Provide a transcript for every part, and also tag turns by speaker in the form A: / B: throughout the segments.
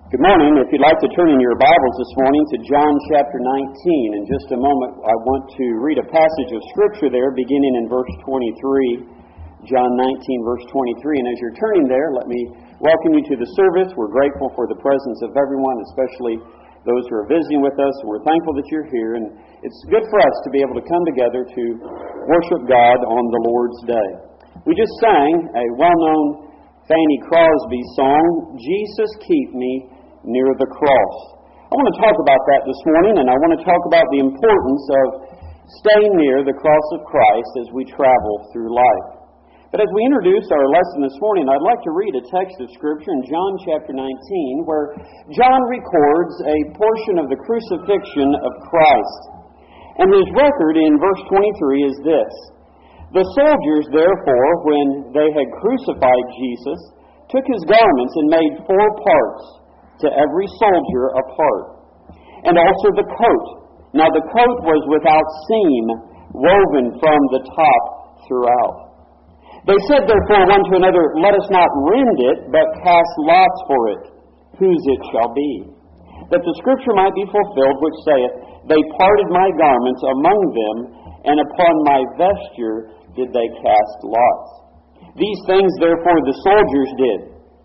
A: Good morning. If you'd like to turn in your Bibles this morning to John chapter 19. In just a moment, I want to read a passage of Scripture there beginning in verse 23. John 19, verse 23. And as you're turning there, let me welcome you to the service. We're grateful for the presence of everyone, especially those who are visiting with us. We're thankful that you're here. And it's good for us to be able to come together to worship God on the Lord's Day. We just sang a well-known Fanny Crosby song, Jesus Keep Me Near the Cross. I want to talk about that this morning, and I want to talk about the importance of staying near the cross of Christ as we travel through life. But as we introduce our lesson this morning, I'd like to read a text of Scripture in John chapter 19, where John records a portion of the crucifixion of Christ. And his record in verse 23 is this: The soldiers, therefore, when they had crucified Jesus, took his garments and made 4 parts, to every soldier a part, and also the coat. Now the coat was without seam, woven from the top throughout. They said therefore one to another, Let us not rend it, but cast lots for it, whose it shall be. That the scripture might be fulfilled, which saith, They parted my garments among them, and upon my vesture did they cast lots. These things therefore the soldiers did.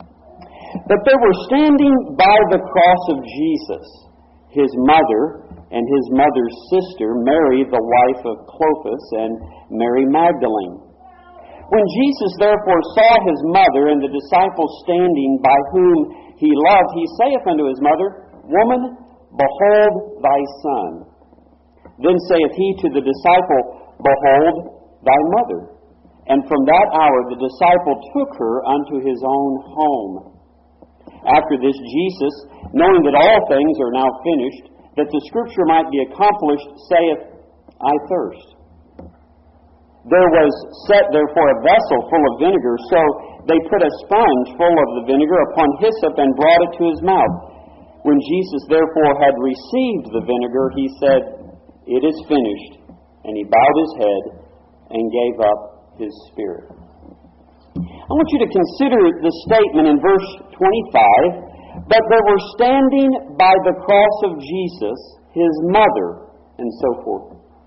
A: But there were standing by the cross of Jesus, his mother and his mother's sister, Mary, the wife of Clopas, and Mary Magdalene. When Jesus therefore saw his mother and the disciple standing by whom he loved, he saith unto his mother, Woman, behold thy son. Then saith he to the disciple, Behold thy mother. And from that hour the disciple took her unto his own home. After this, Jesus, knowing that all things are now finished, that the scripture might be accomplished, saith, I thirst. There was set therefore a vessel full of vinegar, so they put a sponge full of the vinegar upon hyssop and brought it to his mouth. When Jesus therefore had received the vinegar, he said, It is finished. And he bowed his head and gave up his spirit. I want you to consider the statement in verse 25, But there were standing by the cross of Jesus, his mother, and so forth.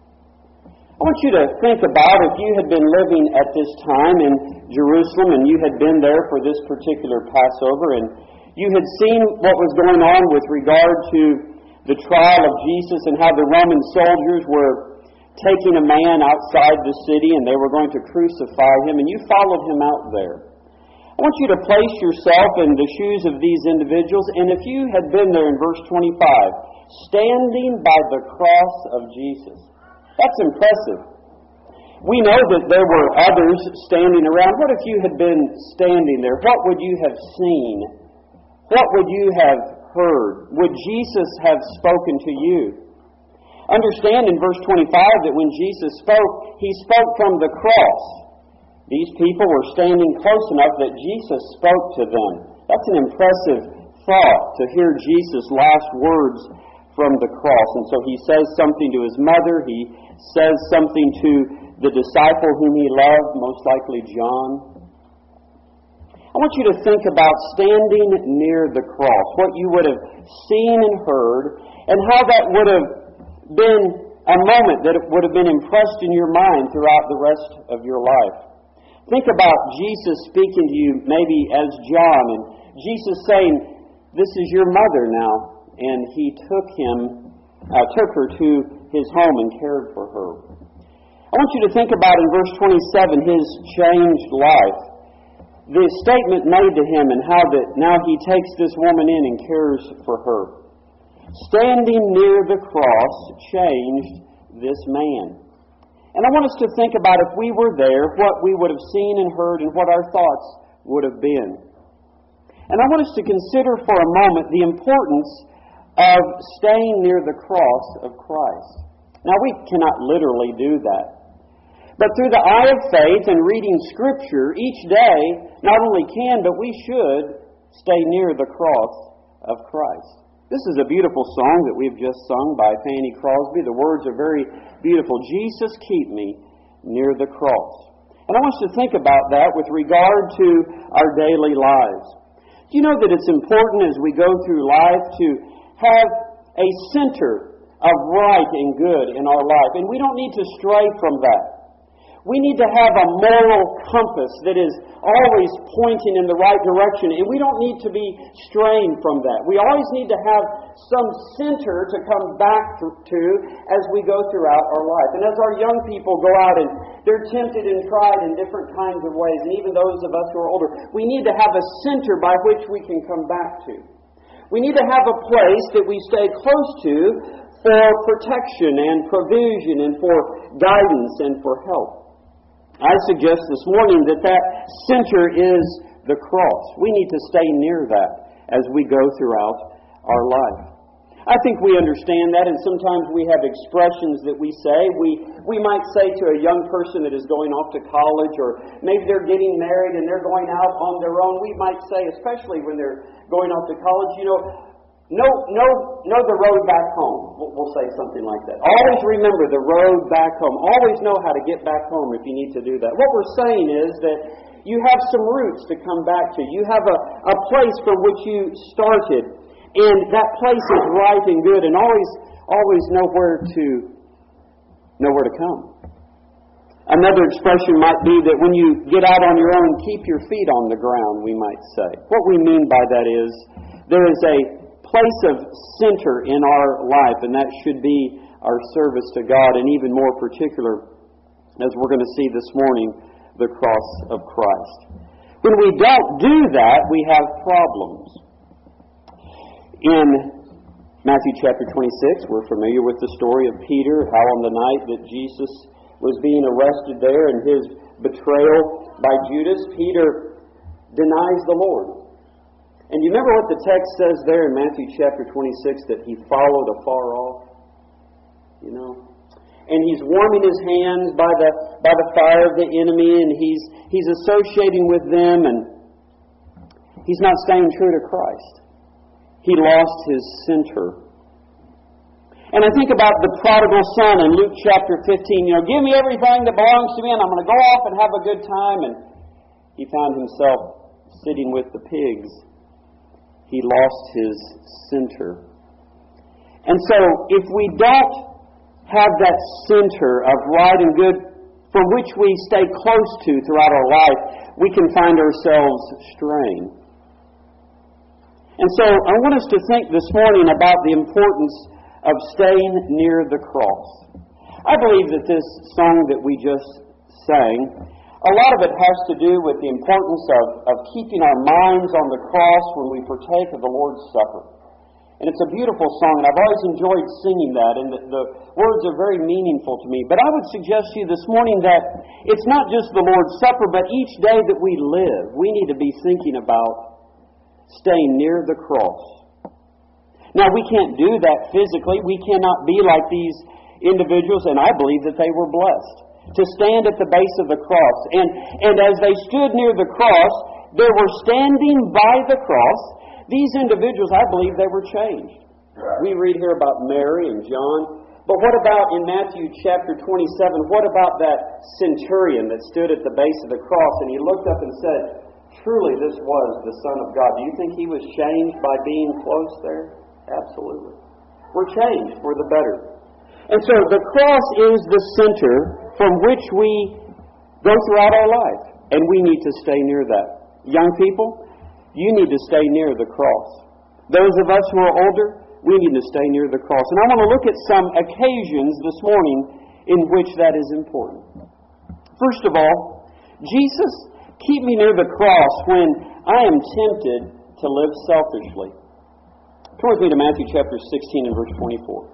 A: I want you to think about if you had been living at this time in Jerusalem and you had been there for this particular Passover and you had seen what was going on with regard to the trial of Jesus and how the Roman soldiers were taking a man outside the city and they were going to crucify him, and you followed him out there. I want you to place yourself in the shoes of these individuals, and if you had been there in verse 25, standing by the cross of Jesus, that's impressive. We know that there were others standing around. What if you had been standing there? What would you have seen? What would you have heard? Would Jesus have spoken to you? Understand in verse 25 that when Jesus spoke, he spoke from the cross. These people were standing close enough that Jesus spoke to them. That's an impressive thought, to hear Jesus' last words from the cross. And so he says something to his mother. He says something to the disciple whom he loved, most likely John. I want you to think about standing near the cross, what you would have seen and heard, and how that would have been a moment that would have been impressed in your mind throughout the rest of your life. Think about Jesus speaking to you maybe as John, and Jesus saying, This is your mother now. And he took her to his home and cared for her. I want you to think about in verse 27 his changed life. The statement made to him and how that now he takes this woman in and cares for her. Standing near the cross changed this man. And I want us to think about if we were there, what we would have seen and heard and what our thoughts would have been. And I want us to consider for a moment the importance of staying near the cross of Christ. Now, we cannot literally do that. But through the eye of faith and reading Scripture each day, not only can, but we should stay near the cross of Christ. This is a beautiful song that we've just sung by Fanny Crosby. The words are very beautiful. Jesus, keep me near the cross. And I want us to think about that with regard to our daily lives. Do you know that it's important as we go through life to have a center of right and good in our life? And we don't need to stray from that. We need to have a moral compass that is always pointing in the right direction, and we don't need to be straying from that. We always need to have some center to come back to as we go throughout our life. And as our young people go out and they're tempted and tried in different kinds of ways, and even those of us who are older, we need to have a center by which we can come back to. We need to have a place that we stay close to for protection and provision and for guidance and for help. I suggest this morning that center is the cross. We need to stay near that as we go throughout our life. I think we understand that, and sometimes we have expressions that we say. We might say to a young person that is going off to college, or maybe they're getting married and they're going out on their own, we might say, especially when they're going off to college, know the road back home. We'll say something like that. Always remember the road back home. Always know how to get back home if you need to do that. What we're saying is that you have some roots to come back to. You have a place from which you started, and that place is right and good, and always know where to come. Another expression might be that when you get out on your own, keep your feet on the ground, we might say. What we mean by that is there is a place of center in our life, and that should be our service to God, and even more particular, as we're going to see this morning, the cross of Christ. When we don't do that, we have problems. In Matthew chapter 26, we're familiar with the story of Peter, how on the night that Jesus was being arrested there and his betrayal by Judas, Peter denies the Lord. And you remember what the text says there in Matthew chapter 26, that he followed afar off? And he's warming his hands by the fire of the enemy, and he's associating with them, and he's not staying true to Christ. He lost his center. And I think about the prodigal son in Luke chapter 15. Give me everything that belongs to me, and I'm going to go off and have a good time. And he found himself sitting with the pigs. He lost his center. And so, if we don't have that center of right and good from which we stay close to throughout our life, we can find ourselves straying. And so, I want us to think this morning about the importance of staying near the cross. I believe that this song that we just sang, a lot of it has to do with the importance of keeping our minds on the cross when we partake of the Lord's Supper. And it's a beautiful song, and I've always enjoyed singing that, and the words are very meaningful to me. But I would suggest to you this morning that it's not just the Lord's Supper, but each day that we live, we need to be thinking about staying near the cross. Now, we can't do that physically. We cannot be like these individuals, and I believe that they were blessed to stand at the base of the cross. And as they stood near the cross, they were standing by the cross. These individuals, I believe they were changed. We read here about Mary and John. But what about in Matthew chapter 27, what about that centurion that stood at the base of the cross, and he looked up and said, "Truly this was the Son of God." Do you think he was changed by being close there? Absolutely. We're changed for the better. And so the cross is the center from which we go throughout our life. And we need to stay near that. Young people, you need to stay near the cross. Those of us who are older, we need to stay near the cross. And I want to look at some occasions this morning in which that is important. First of all, Jesus, keep me near the cross when I am tempted to live selfishly. Turn with me to Matthew chapter 16 and verse 24.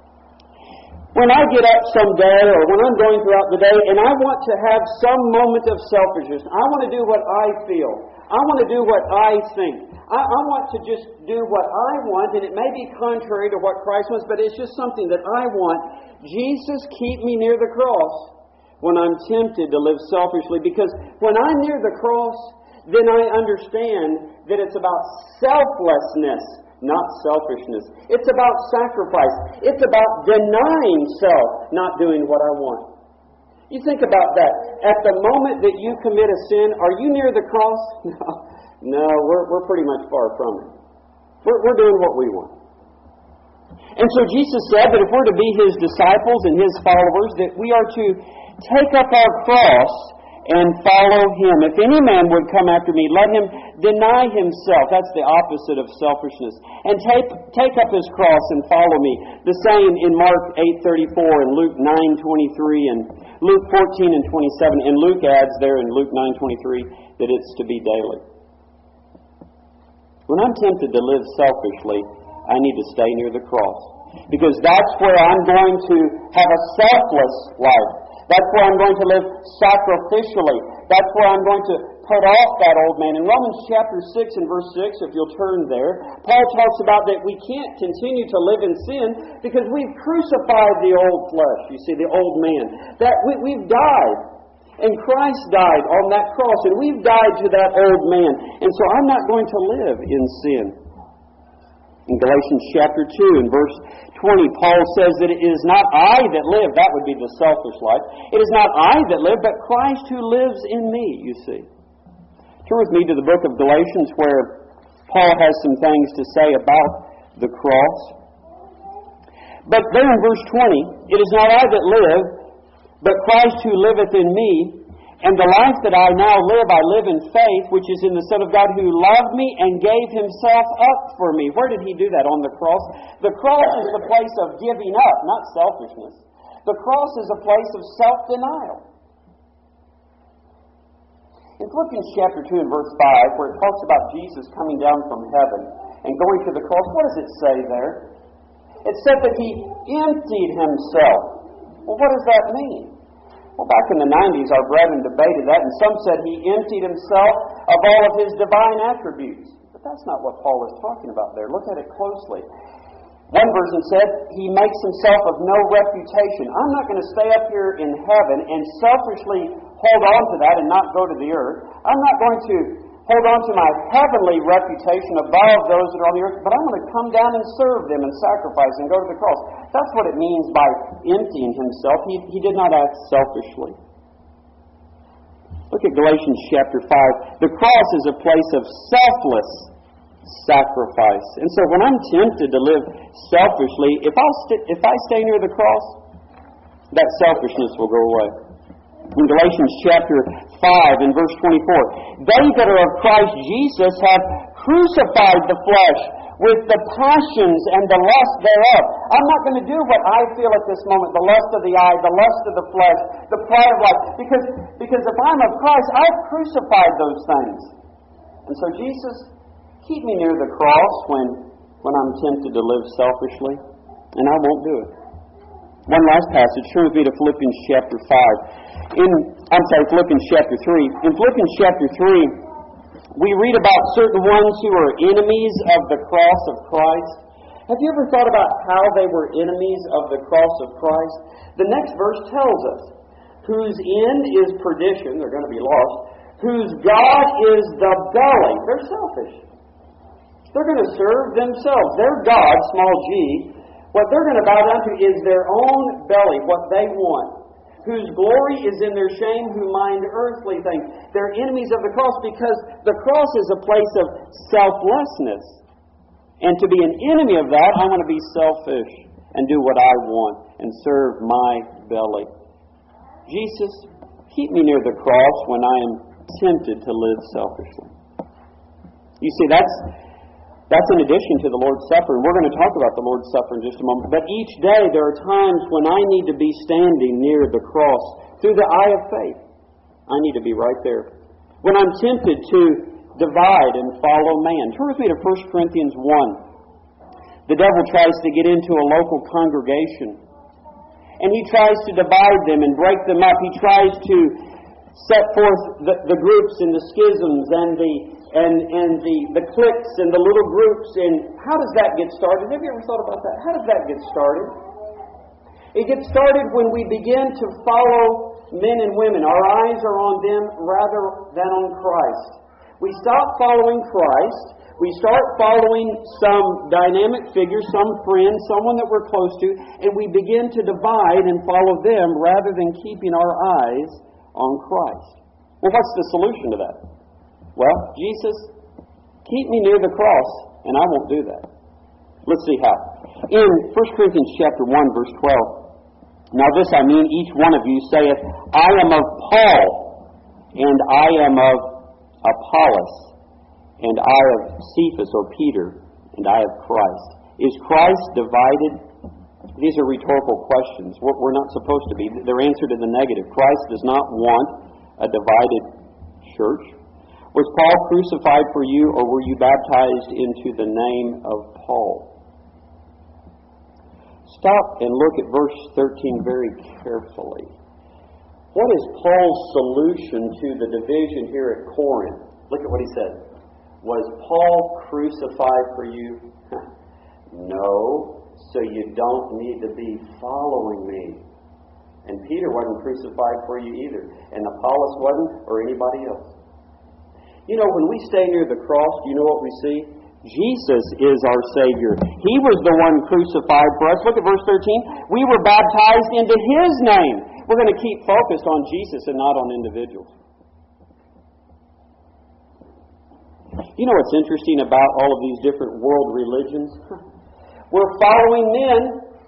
A: When I get up someday, or when I'm going throughout the day, and I want to have some moment of selfishness, I want to do what I feel. I want to do what I think. I want to just do what I want, and it may be contrary to what Christ wants, but it's just something that I want. Jesus, keep me near the cross when I'm tempted to live selfishly, because when I'm near the cross, then I understand that it's about selflessness, not selfishness. It's about sacrifice. It's about denying self, not doing what I want. You think about that. At the moment that you commit a sin, are you near the cross? No, we're pretty much far from it. We're doing what we want. And so Jesus said that if we're to be His disciples and His followers, that we are to take up our cross and follow Him. If any man would come after me, let him deny himself. That's the opposite of selfishness. And take up his cross and follow me. The same in Mark 8:34 and Luke 9:23 and Luke 14 and 27. And Luke adds there in Luke 9:23 that it's to be daily. When I'm tempted to live selfishly, I need to stay near the cross. Because that's where I'm going to have a selfless life. That's where I'm going to live sacrificially. That's where I'm going to put off that old man. In Romans chapter 6 and verse 6, if you'll turn there, Paul talks about that we can't continue to live in sin because we've crucified the old flesh, you see, the old man. That we've died. And Christ died on that cross, and we've died to that old man. And so I'm not going to live in sin. In Galatians chapter 2 and verse 20, Paul says that it is not I that live. That would be the selfish life. It is not I that live, but Christ who lives in me, you see. Turn with me to the book of Galatians where Paul has some things to say about the cross. But there in verse 20, it is not I that live, but Christ who liveth in me. And the life that I now live, I live in faith, which is in the Son of God who loved me and gave Himself up for me. Where did He do that? On the cross. The cross is the place of giving up, not selfishness. The cross is a place of self-denial. In Philippians chapter 2 and verse 5, where it talks about Jesus coming down from heaven and going to the cross, what does it say there? It said that He emptied Himself. Well, what does that mean? Well, back in the 90s, our brethren debated that, and some said He emptied Himself of all of His divine attributes. But that's not what Paul is talking about there. Look at it closely. One version said, He makes Himself of no reputation. I'm not going to stay up here in heaven and selfishly hold on to that and not go to the earth. I'm not going to hold on to my heavenly reputation above those that are on the earth, but I'm going to come down and serve them and sacrifice and go to the cross. That's what it means by emptying Himself. He did not act selfishly. Look at Galatians chapter 5. The cross is a place of selfless sacrifice. And so when I'm tempted to live selfishly, if I stay near the cross, that selfishness will go away. In Galatians chapter 5 and verse 24, they that are of Christ Jesus have crucified the flesh with the passions and the lust thereof. I'm not going to do what I feel at this moment, the lust of the eye, the lust of the flesh, the pride of life. Because if I'm of Christ, I've crucified those things. And so Jesus, keep me near the cross when I'm tempted to live selfishly, and I won't do it. One last passage, turn with me to Philippians chapter 5. Philippians chapter 3. In Philippians chapter 3, we read about certain ones who are enemies of the cross of Christ. Have you ever thought about how they were enemies of the cross of Christ? The next verse tells us, whose end is perdition, they're going to be lost, whose God is the belly. They're selfish. They're going to serve themselves. Their God, small g, what they're going to bow down to is their own belly, what they want. Whose glory is in their shame, who mind earthly things. They're enemies of the cross because the cross is a place of selflessness. And to be an enemy of that, I want to be selfish and do what I want and serve my belly. Jesus, keep me near the cross when I am tempted to live selfishly. You see, that's in addition to the Lord's Supper. And we're going to talk about the Lord's Supper in just a moment. But each day there are times when I need to be standing near the cross through the eye of faith. I need to be right there. When I'm tempted to divide and follow man. Turn with me to 1 Corinthians 1. The devil tries to get into a local congregation. And he tries to divide them and break them up. He tries to set forth the groups and the schisms and the cliques and the little groups. And how does that get started? Have you ever thought about that? How does that get started? It gets started when we begin to follow men and women. Our eyes are on them rather than on Christ. We stop following Christ. We start following some dynamic figure, some friend, someone that we're close to, and we begin to divide and follow them rather than keeping our eyes on Christ. Well, what's the solution to that? Well, Jesus, keep me near the cross, and I won't do that. Let's see how. In 1 Corinthians chapter 1, verse 12, now this I mean, each one of you saith, I am of Paul, and I am of Apollos, and I of Cephas or Peter, and I of Christ. Is Christ divided? These are rhetorical questions. We're not supposed to be. They're answered in the negative. Christ does not want a divided church. Was Paul crucified for you, or were you baptized into the name of Paul? Stop and look at verse 13 very carefully. What is Paul's solution to the division here at Corinth? Look at what he said. Was Paul crucified for you? No. So you don't need to be following me. And Peter wasn't crucified for you either. And Apollos wasn't, or anybody else. You know, when we stay near the cross, do you know what we see? Jesus is our Savior. He was the one crucified for us. Look at verse 13. We were baptized into His name. We're going to keep focused on Jesus and not on individuals. You know what's interesting about all of these different world religions? We're following men,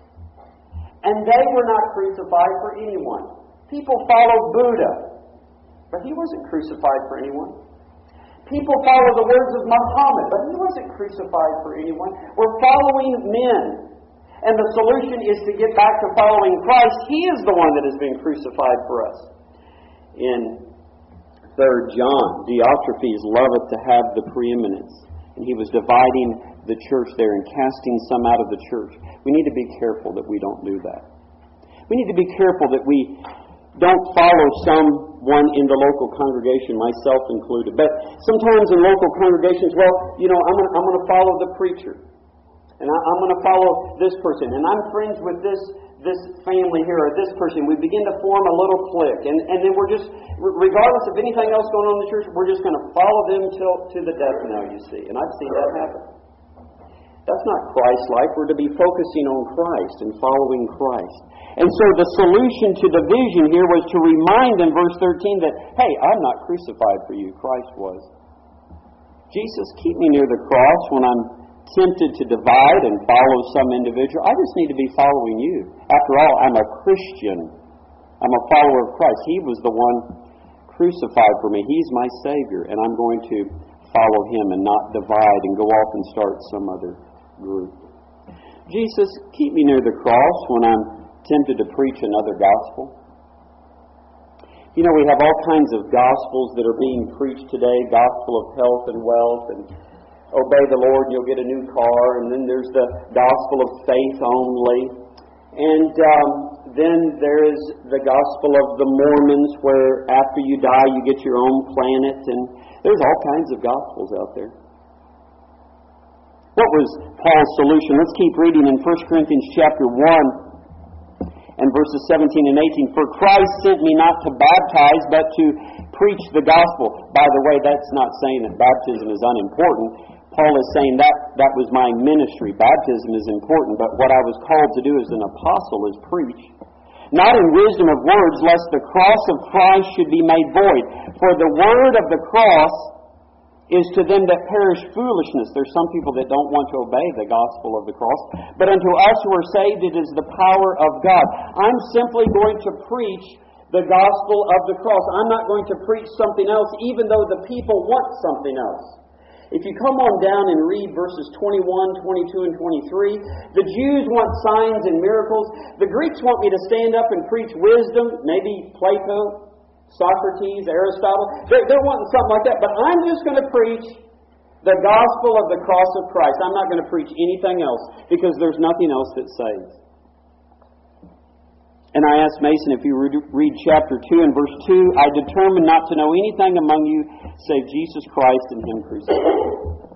A: and they were not crucified for anyone. People followed Buddha, but he wasn't crucified for anyone. People follow the words of Muhammad, but he wasn't crucified for anyone. We're following men, and the solution is to get back to following Christ. He is the one that has been crucified for us. In 3 John, Diotrephes loveth to have the preeminence, and he was dividing the church there and casting some out of the church. We need to be careful that we don't do that. We need to be careful that we don't follow someone in the local congregation, myself included. But sometimes in local congregations, I'm going to follow the preacher. And I'm going to follow this person. And I'm friends with this family here or this person. We begin to form a little clique. And then we're just, regardless of anything else going on in the church, we're just going to follow them to the death knell, you see. And I've seen that happen. That's not Christ-like. We're to be focusing on Christ and following Christ. And so the solution to division here was to remind in verse 13 that, hey, I'm not crucified for you. Christ was. Jesus, keep me near the cross when I'm tempted to divide and follow some individual. I just need to be following you. After all, I'm a Christian. I'm a follower of Christ. He was the one crucified for me. He's my Savior, and I'm going to follow Him and not divide and go off and start some other group. Jesus, keep me near the cross when I'm tempted to preach another gospel. You know, we have all kinds of gospels that are being preached today. Gospel of health and wealth, and obey the Lord and you'll get a new car. And then there's the gospel of faith only. And then there is the gospel of the Mormons, where after you die you get your own planet. And there's all kinds of gospels out there. What was Paul's solution? Let's keep reading in 1 Corinthians chapter 1 and verses 17 and 18. For Christ sent me not to baptize, but to preach the gospel. By the way, that's not saying that baptism is unimportant. Paul is saying that was my ministry. Baptism is important, but what I was called to do as an apostle is preach. Not in wisdom of words, lest the cross of Christ should be made void. For the word of the cross is to them that perish foolishness. There's some people that don't want to obey the gospel of the cross. But unto us who are saved, it is the power of God. I'm simply going to preach the gospel of the cross. I'm not going to preach something else, even though the people want something else. If you come on down and read verses 21, 22, and 23, the Jews want signs and miracles. The Greeks want me to stand up and preach wisdom, maybe Plato, Socrates, Aristotle. They're wanting something like that. But I'm just going to preach the gospel of the cross of Christ. I'm not going to preach anything else, because there's nothing else that saves. And I asked Mason, if you read chapter 2 and verse 2, I determined not to know anything among you save Jesus Christ and Him crucified.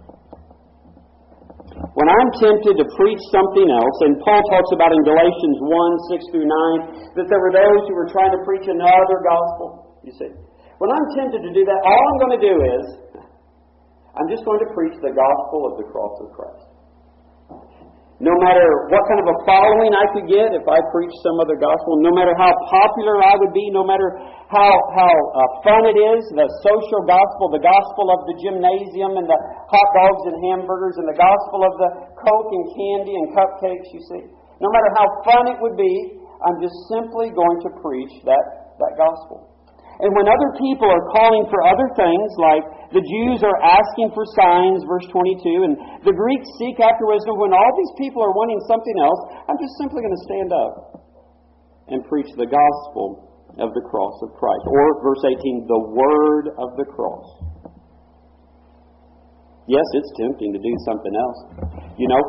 A: When I'm tempted to preach something else, and Paul talks about in Galatians 1, 6 through 9, that there were those who were trying to preach another gospel, you see. When I'm tempted to do that, all I'm going to do is, I'm just going to preach the gospel of the cross of Christ. no matter what kind of a following I could get if I preached some other gospel, no matter how popular I would be, no matter how fun it is, the social gospel, the gospel of the gymnasium and the hot dogs and hamburgers and the gospel of the Coke and candy and cupcakes, you see. No matter how fun it would be, I'm just simply going to preach that gospel. And when other people are calling for other things, like the Jews are asking for signs, verse 22, and the Greeks seek after wisdom, when all these people are wanting something else, I'm just simply going to stand up and preach the gospel of the cross of Christ. Or, verse 18, the word of the cross. Yes, it's tempting to do something else. You know,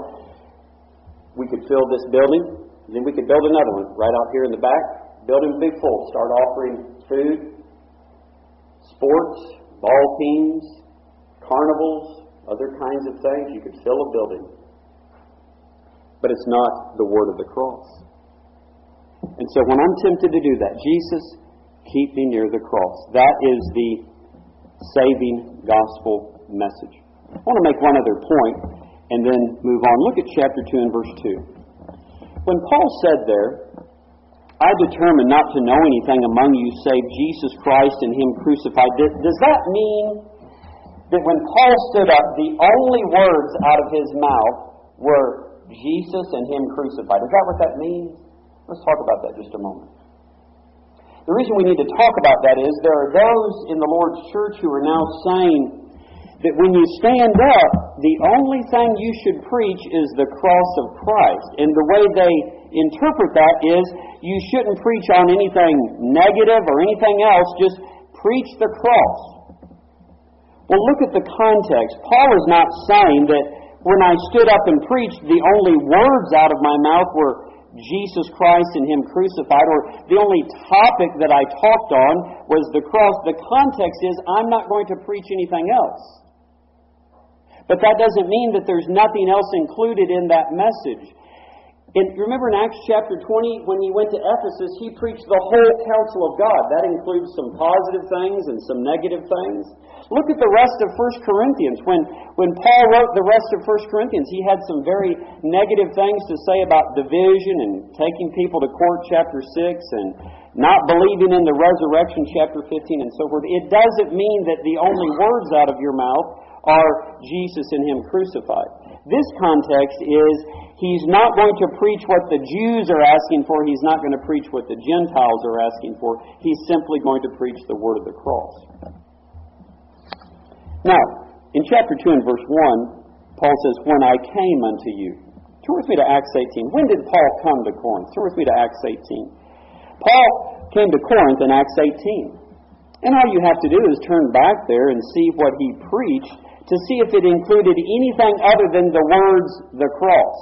A: we could fill this building, then we could build another one right out here in the back. Building big full. Start offering food, sports, ball teams, carnivals, other kinds of things. You could fill a building. But it's not the word of the cross. And so when I'm tempted to do that, Jesus, keep me near the cross. That is the saving gospel message. I want to make one other point and then move on. Look at chapter 2 and verse 2. When Paul said there, I determined not to know anything among you save Jesus Christ and Him crucified. Does that mean that when Paul stood up, the only words out of his mouth were Jesus and Him crucified? Is that what that means? Let's talk about that just a moment. The reason we need to talk about that is there are those in the Lord's church who are now saying that when you stand up, the only thing you should preach is the cross of Christ. And the way they interpret that is you shouldn't preach on anything negative or anything else, just preach the cross. Well, look at the context. Paul is not saying that when I stood up and preached, the only words out of my mouth were Jesus Christ and Him crucified, or the only topic that I talked on was the cross. The context is I'm not going to preach anything else. But that doesn't mean that there's nothing else included in that message. And remember in Acts chapter 20, when he went to Ephesus, he preached the whole counsel of God. That includes some positive things and some negative things. Look at the rest of 1 Corinthians. When Paul wrote the rest of 1 Corinthians, he had some very negative things to say about division and taking people to court, chapter 6, and not believing in the resurrection, chapter 15, and so forth. It doesn't mean that the only words out of your mouth are Jesus and Him crucified. This context is he's not going to preach what the Jews are asking for. He's not going to preach what the Gentiles are asking for. He's simply going to preach the word of the cross. Now, in chapter 2 and verse 1, Paul says, when I came unto you. Turn with me to Acts 18. When did Paul come to Corinth? Turn with me to Acts 18. Paul came to Corinth in Acts 18. And all you have to do is turn back there and see what he preached to see if it included anything other than the words, the cross.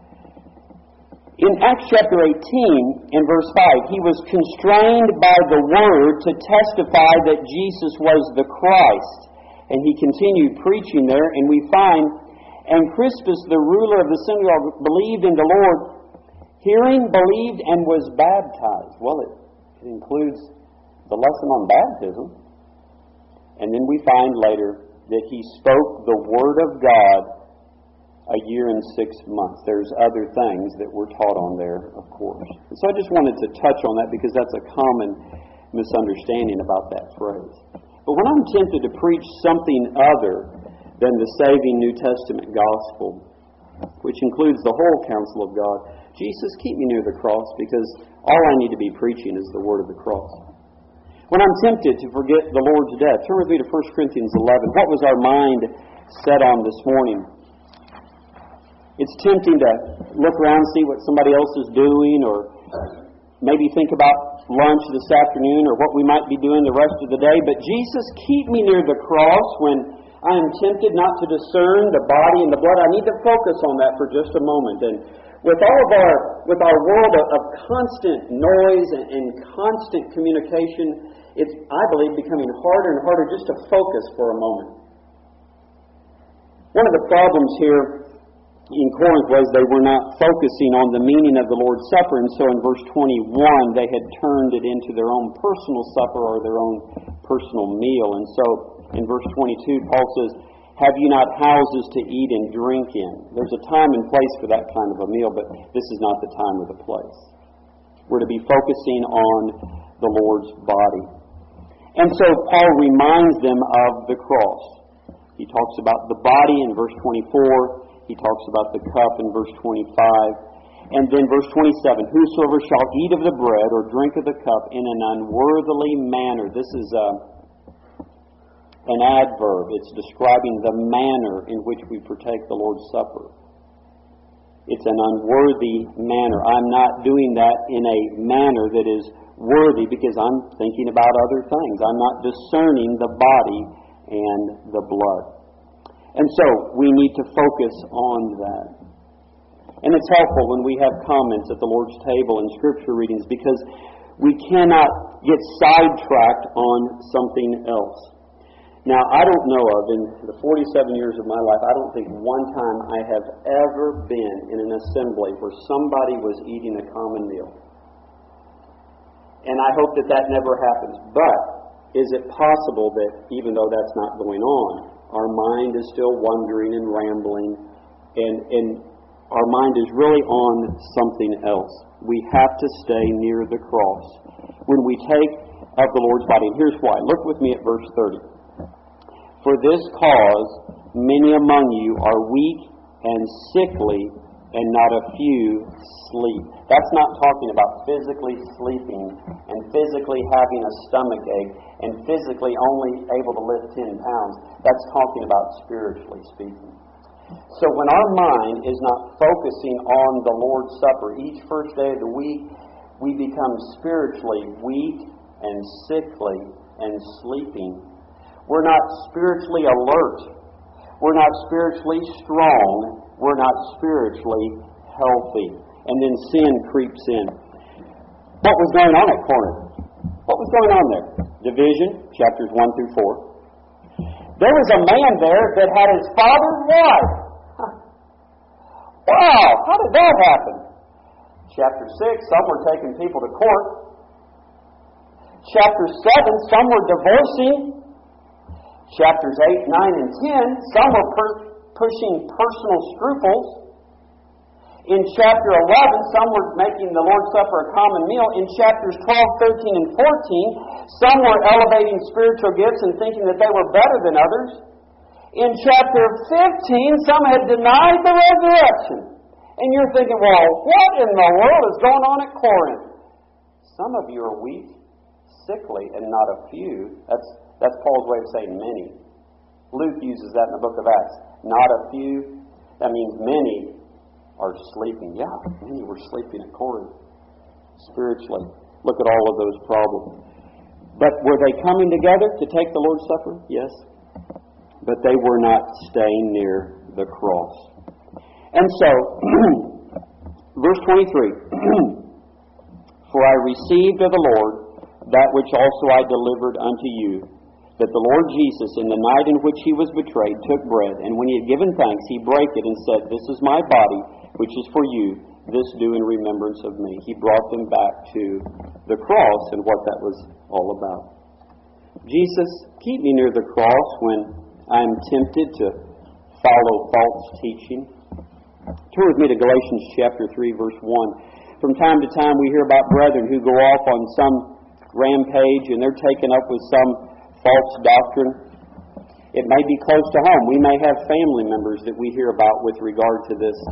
A: In Acts chapter 18, in verse 5, he was constrained by the word to testify that Jesus was the Christ. And he continued preaching there, and we find, and Crispus, the ruler of the synagogue, believed in the Lord, hearing, believed, and was baptized. Well, it includes the lesson on baptism. And then we find later that he spoke the Word of God a year and 6 months. There's other things that were taught on there, of course. And so I just wanted to touch on that because that's a common misunderstanding about that phrase. But when I'm tempted to preach something other than the saving New Testament gospel, which includes the whole counsel of God, Jesus, keep me near the cross because all I need to be preaching is the word of the cross. When I'm tempted to forget the Lord's death, turn with me to 1 Corinthians 11. What was our mind set on this morning? It's tempting to look around and see what somebody else is doing, or maybe think about lunch this afternoon or what we might be doing the rest of the day. But Jesus, keep me near the cross when I am tempted not to discern the body and the blood. I need to focus on that for just a moment. And with our world of constant noise and constant communication, it's, I believe, becoming harder and harder just to focus for a moment. One of the problems here in Corinth was they were not focusing on the meaning of the Lord's Supper, and so in verse 21 they had turned it into their own personal supper or their own personal meal. And so in verse 22 Paul says, Have you not houses to eat and drink in? There's a time and place for that kind of a meal, but this is not the time or the place. We're to be focusing on the Lord's body. And so Paul reminds them of the cross. He talks about the body in verse 24. He talks about the cup in verse 25. And then verse 27, whosoever shall eat of the bread or drink of the cup in an unworthily manner. This is an adverb. It's describing the manner in which we partake the Lord's Supper. It's an unworthy manner. I'm not doing that in a manner that is worthy because I'm thinking about other things. I'm not discerning the body and the blood. And so we need to focus on that. And it's helpful when we have comments at the Lord's table and Scripture readings because we cannot get sidetracked on something else. Now, I don't know of, in the 47 years of my life, I don't think one time I have ever been in an assembly where somebody was eating a common meal. And I hope that that never happens. But is it possible that even though that's not going on, our mind is still wandering and rambling, and our mind is really on something else? We have to stay near the cross when we take of the Lord's body. And here's why. Look with me at verse 30. For this cause many among you are weak and sickly, and not a few sleep. That's not talking about physically sleeping and physically having a stomach ache and physically only able to lift 10 pounds. That's talking about spiritually speaking. So when our mind is not focusing on the Lord's Supper each first day of the week, we become spiritually weak and sickly and sleeping. We're not spiritually alert. We're not spiritually strong. We're not spiritually healthy. And then sin creeps in. What was going on at Corinth? What was going on there? Division, chapters 1 through 4. There was a man there that had his father's wife. Wow, how did that happen? Chapter 6, some were taking people to court. Chapter 7, some were divorcing. Chapters 8, 9, and 10, some were pushing personal scruples. In chapter 11, some were making the Lord's Supper a common meal. In chapters 12, 13, and 14, some were elevating spiritual gifts and thinking that they were better than others. In chapter 15, some had denied the resurrection. And you're thinking, well, what in the world is going on at Corinth? Some of you are weak, sickly, and not a few. That's Paul's way of saying many. Luke uses that in the book of Acts. Not a few. That means many are sleeping. Yeah, many were sleeping at Corinth spiritually. Look at all of those problems. But were they coming together to take the Lord's Supper? Yes. But they were not staying near the cross. And so, verse 23, For I received of the Lord that which also I delivered unto you, that the Lord Jesus, in the night in which he was betrayed, took bread, and when he had given thanks, he brake it and said, This is my body, which is for you. This do in remembrance of me. He brought them back to the cross and what that was all about. Jesus, keep me near the cross when I'm tempted to follow false teaching. Turn with me to Galatians chapter 3, verse 1. From time to time we hear about brethren who go off on some rampage and they're taken up with some false doctrine. It may be close to home. We may have family members that we hear about with regard to this.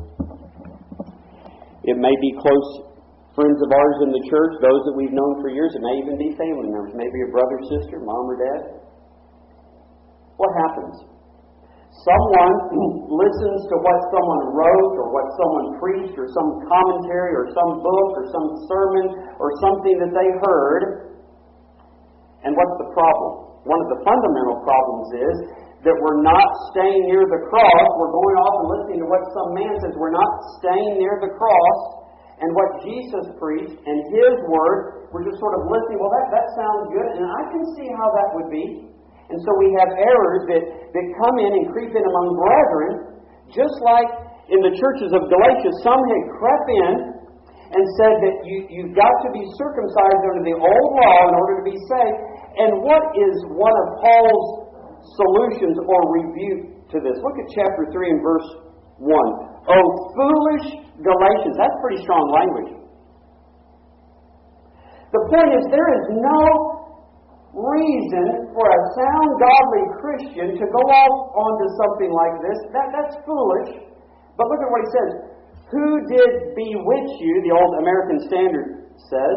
A: It may be close friends of ours in the church, those that we've known for years. It may even be family members, maybe a brother, sister, mom or dad. What happens? Someone listens to what someone wrote or what someone preached or some commentary or some book or some sermon or something that they heard. And what's the problem? One of the fundamental problems is that we're not staying near the cross. We're going off and listening to what some man says. We're not staying near the cross and what Jesus preached and His Word. We're just sort of listening. Well, that sounds good, and I can see how that would be. And so we have errors that come in and creep in among brethren, just like in the churches of Galatia, some had crept in and said that you've got to be circumcised under the old law in order to be saved. And what is one of Paul's solutions or rebuke to this. Look at chapter 3 and verse 1. "O foolish Galatians." That's pretty strong language. The point is, there is no reason for a sound, godly Christian to go off onto something like this. That's foolish. But look at what he says. "Who did bewitch you," the old American Standard says,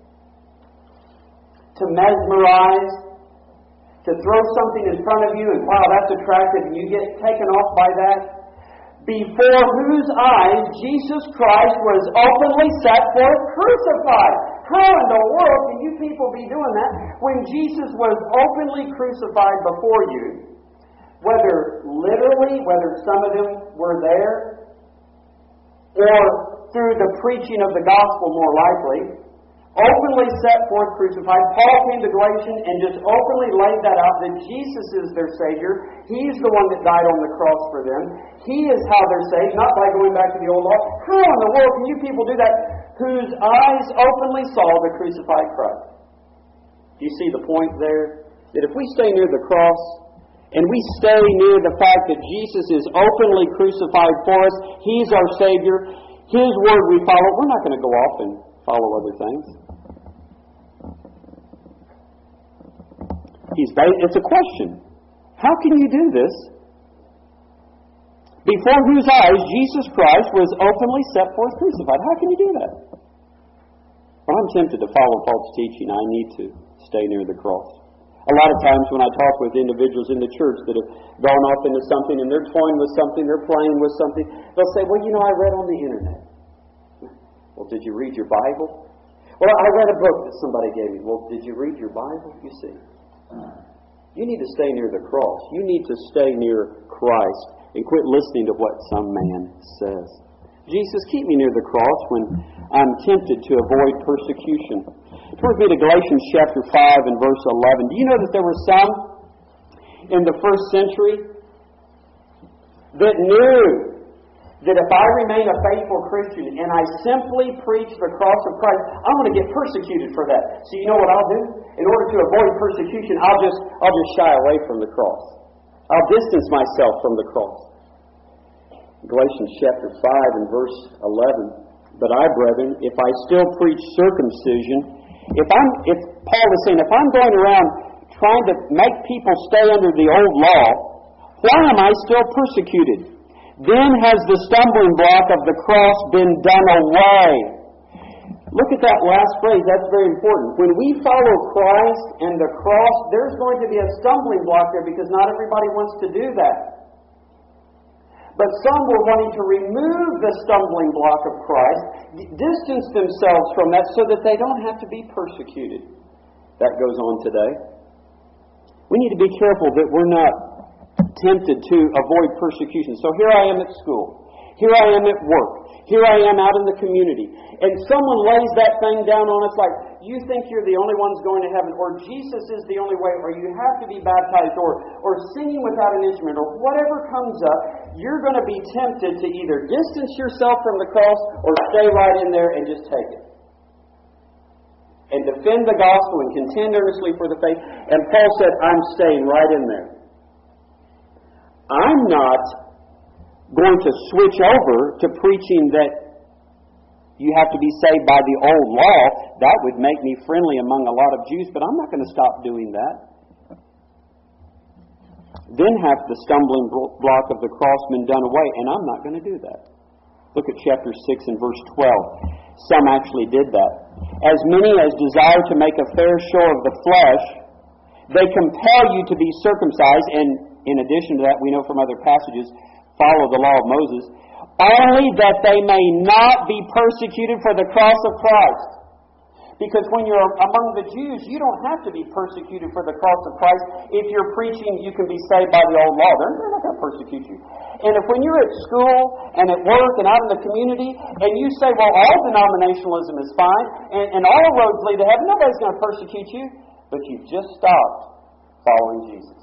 A: "to mesmerize, to throw something in front of you and, wow, that's attractive, and you get taken off by that, before whose eyes Jesus Christ was openly set forth crucified." How in the world can you people be doing that when Jesus was openly crucified before you? Whether literally, whether some of them were there, or through the preaching of the gospel more likely, openly set forth crucified. Paul came to Galatians and just openly laid that out, that Jesus is their Savior. He's the one that died on the cross for them. He is how they're saved, not by going back to the old law. How in the world can you people do that? Whose eyes openly saw the crucified Christ. Do you see the point there? That if we stay near the cross, and we stay near the fact that Jesus is openly crucified for us, He's our Savior, His Word we follow, we're not going to go off and follow other things. It's a question. How can you do this? Before whose eyes Jesus Christ was openly set forth crucified. How can you do that? Well, I'm tempted to follow Paul's teaching. I need to stay near the cross. A lot of times when I talk with individuals in the church that have gone off into something and they're toying with something, they're playing with something, they'll say, "Well, I read on the internet." "Well, did you read your Bible?" "Well, I read a book that somebody gave me." "Well, did you read your Bible?" You see, you need to stay near the cross. You need to stay near Christ and quit listening to what some man says. Jesus, keep me near the cross when I'm tempted to avoid persecution. Turn with me to Galatians chapter 5 and verse 11. Do you know that there were some in the first century that knew that if I remain a faithful Christian and I simply preach the cross of Christ, I'm going to get persecuted for that. So you know what I'll do? In order to avoid persecution, I'll just shy away from the cross. I'll distance myself from the cross. Galatians chapter 5 and verse 11. "But I, brethren, if I still preach circumcision," if Paul is saying, if I'm going around trying to make people stay under the old law, why am I still persecuted? "Then has the stumbling block of the cross been done away." Look at that last phrase. That's very important. When we follow Christ and the cross, there's going to be a stumbling block there because not everybody wants to do that. But some were wanting to remove the stumbling block of Christ, distance themselves from that so that they don't have to be persecuted. That goes on today. We need to be careful that we're not tempted to avoid persecution. So here I am at school. Here I am at work. Here I am out in the community. And someone lays that thing down on us like, you think you're the only ones going to heaven, or Jesus is the only way, or you have to be baptized, or singing without an instrument, or whatever comes up, you're going to be tempted to either distance yourself from the cross or stay right in there and just take it. And defend the gospel and contend earnestly for the faith. And Paul said, I'm staying right in there. I'm not going to switch over to preaching that you have to be saved by the old law. That would make me friendly among a lot of Jews, but I'm not going to stop doing that. Then hath the stumbling block of the cross been done away, and I'm not going to do that. Look at chapter 6 and verse 12. Some actually did that. As many as desire to make a fair show of the flesh, they compel you to be circumcised, and in addition to that, we know from other passages, follow the law of Moses, only that they may not be persecuted for the cross of Christ. Because when you're among the Jews, you don't have to be persecuted for the cross of Christ. If you're preaching, you can be saved by the old law. They're not going to persecute you. And if when you're at school and at work and out in the community, and you say, well, all denominationalism is fine, and all roads lead to heaven, nobody's going to persecute you. But you've just stopped following Jesus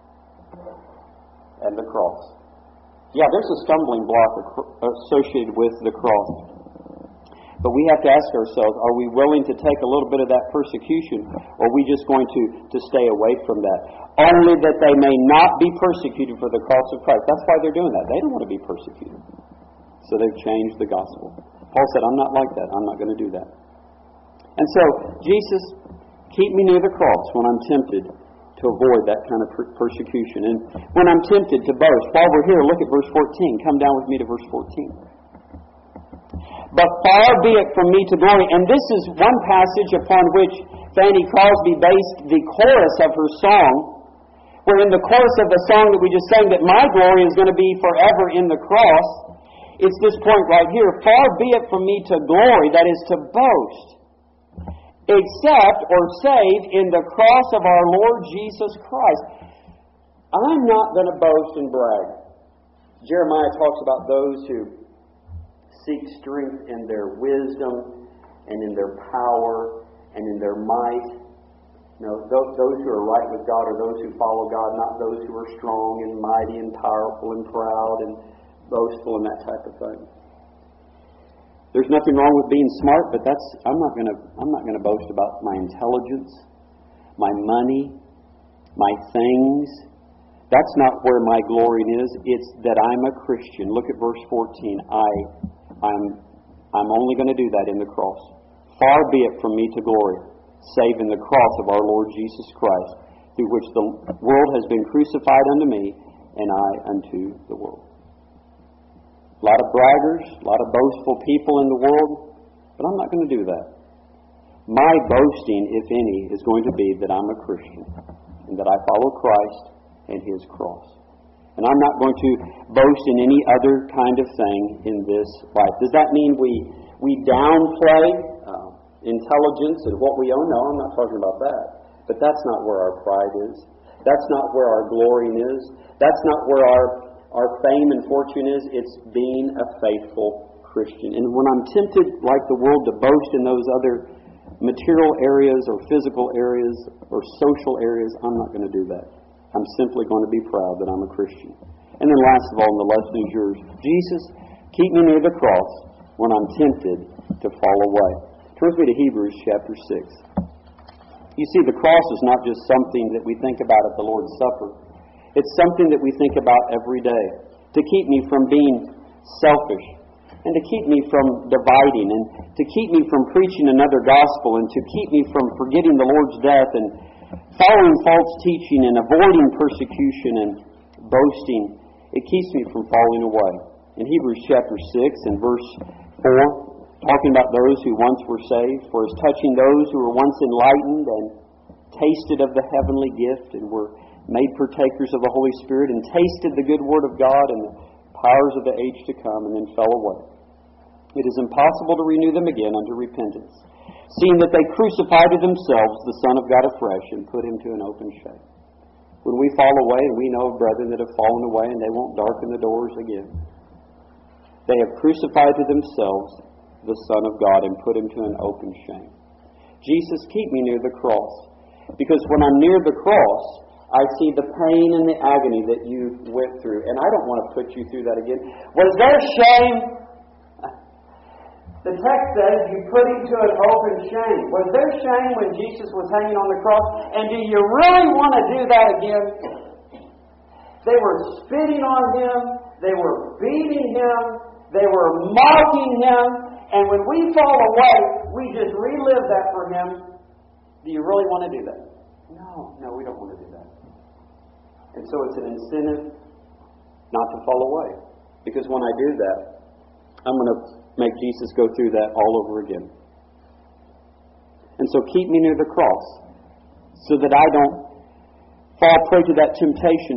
A: and the cross. Yeah, there's a stumbling block associated with the cross. But we have to ask ourselves, are we willing to take a little bit of that persecution, or are we just going to stay away from that? Only that they may not be persecuted for the cross of Christ. That's why they're doing that. They don't want to be persecuted. So they've changed the gospel. Paul said, I'm not like that. I'm not going to do that. And so, Jesus, keep me near the cross when I'm tempted to avoid that kind of persecution. And when I'm tempted to boast, while we're here, look at verse 14. Come down with me to verse 14. But far be it from me to glory. And this is one passage upon which Fanny Crosby based the chorus of her song, where in the chorus of the song that we just sang, that my glory is going to be forever in the cross. It's this point right here. Far be it from me to glory, that is to boast, except or save in the cross of our Lord Jesus Christ. I'm not going to boast and brag. Jeremiah talks about those who seek strength in their wisdom and in their power and in their might. Those who are right with God are those who follow God, not those who are strong and mighty and powerful and proud and boastful and that type of thing. There's nothing wrong with being smart, but I'm not going to boast about my intelligence, my money, my things. That's not where my glory is. It's that I'm a Christian. Look at verse 14. I'm only going to do that in the cross. Far be it from me to glory, save in the cross of our Lord Jesus Christ, through which the world has been crucified unto me, and I unto the world. A lot of braggers, a lot of boastful people in the world, but I'm not going to do that. My boasting, if any, is going to be that I'm a Christian, and that I follow Christ and His cross. And I'm not going to boast in any other kind of thing in this life. Does that mean we downplay intelligence and what we own? No, I'm not talking about that. But that's not where our pride is. That's not where our glory is. That's not where our fame and fortune is. It's being a faithful Christian. And when I'm tempted, like the world, to boast in those other material areas or physical areas or social areas, I'm not going to do that. I'm simply going to be proud that I'm a Christian. And then last of all, and the lesson is yours, Jesus, keep me near the cross when I'm tempted to fall away. Turn with me to Hebrews chapter 6. You see, the cross is not just something that we think about at the Lord's Supper. It's something that we think about every day to keep me from being selfish and to keep me from dividing and to keep me from preaching another gospel and to keep me from forgetting the Lord's death and following false teaching and avoiding persecution and boasting. It keeps me from falling away. In Hebrews chapter 6 and verse 4, talking about those who once were saved, for as touching those who were once enlightened and tasted of the heavenly gift and were made partakers of the Holy Spirit and tasted the good word of God and the powers of the age to come and then fell away. It is impossible to renew them again unto repentance, seeing that they crucified to themselves the Son of God afresh and put Him to an open shame. When we fall away, and we know of brethren that have fallen away and they won't darken the doors again, they have crucified to themselves the Son of God and put Him to an open shame. Jesus, keep me near the cross, because when I'm near the cross, I see the pain and the agony that you went through, and I don't want to put you through that again. Was there shame? The text says you put Him to an open shame. Was there shame when Jesus was hanging on the cross? And do you really want to do that again? They were spitting on Him. They were beating Him. They were mocking Him. And when we fall away, we just relive that for Him. Do you really want to do that? No, we don't want to do that. And so it's an incentive not to fall away. Because when I do that, I'm going to make Jesus go through that all over again. And so keep me near the cross so that I don't fall prey to that temptation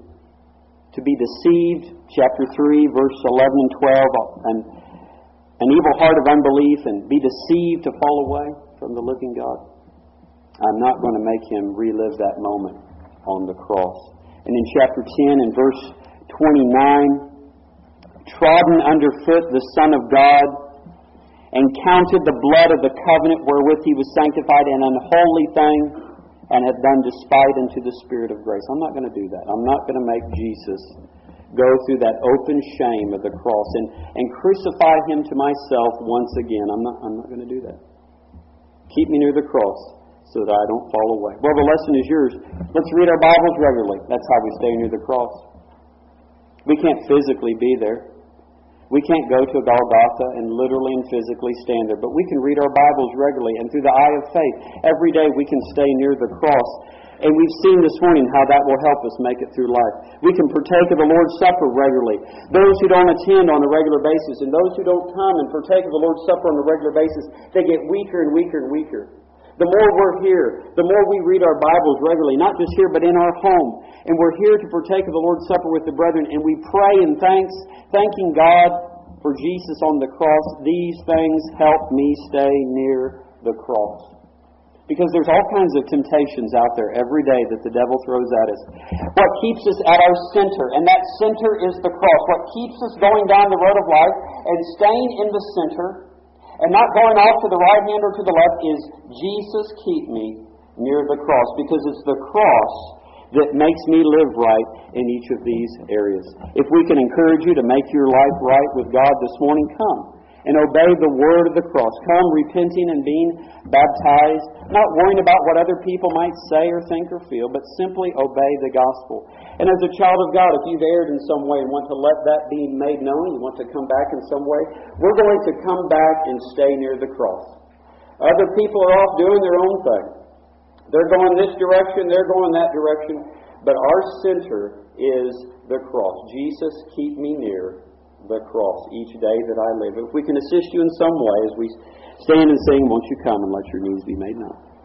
A: to be deceived. Chapter 3, verse 11 and 12, and an evil heart of unbelief and be deceived to fall away from the living God. I'm not going to make him relive that moment on the cross. And in chapter 10 and verse 29, trodden underfoot the Son of God, and counted the blood of the covenant wherewith he was sanctified an unholy thing, and hath done despite unto the Spirit of grace. I'm not going to do that. I'm not going to make Jesus go through that open shame of the cross and crucify Him to myself once again. I'm not going to do that. Keep me near the cross so that I don't fall away. Well, the lesson is yours. Let's read our Bibles regularly. That's how we stay near the cross. We can't physically be there. We can't go to a Golgotha and literally and physically stand there, but we can read our Bibles regularly, and through the eye of faith, every day we can stay near the cross. And we've seen this morning how that will help us make it through life. We can partake of the Lord's Supper regularly. Those who don't attend on a regular basis, and those who don't come and partake of the Lord's Supper on a regular basis, they get weaker and weaker and weaker. The more we're here, the more we read our Bibles regularly, not just here, but in our home. And we're here to partake of the Lord's Supper with the brethren, and we pray in thanking God for Jesus on the cross. These things help me stay near the cross. Because there's all kinds of temptations out there every day that the devil throws at us. What keeps us at our center, and that center is the cross. What keeps us going down the road of life and staying in the center and not going off to the right hand or to the left is Jesus, keep me near the cross. Because it's the cross that makes me live right in each of these areas. If we can encourage you to make your life right with God this morning, come and obey the word of the cross. Come repenting and being baptized, not worrying about what other people might say or think or feel, but simply obey the gospel. And as a child of God, if you've erred in some way and want to let that be made known, you want to come back in some way, we're going to come back and stay near the cross. Other people are off doing their own thing. They're going this direction, they're going that direction, but our center is the cross. Jesus, keep me near the cross each day that I live. If we can assist you in some way as we stand and sing, won't you come and let your needs be made known?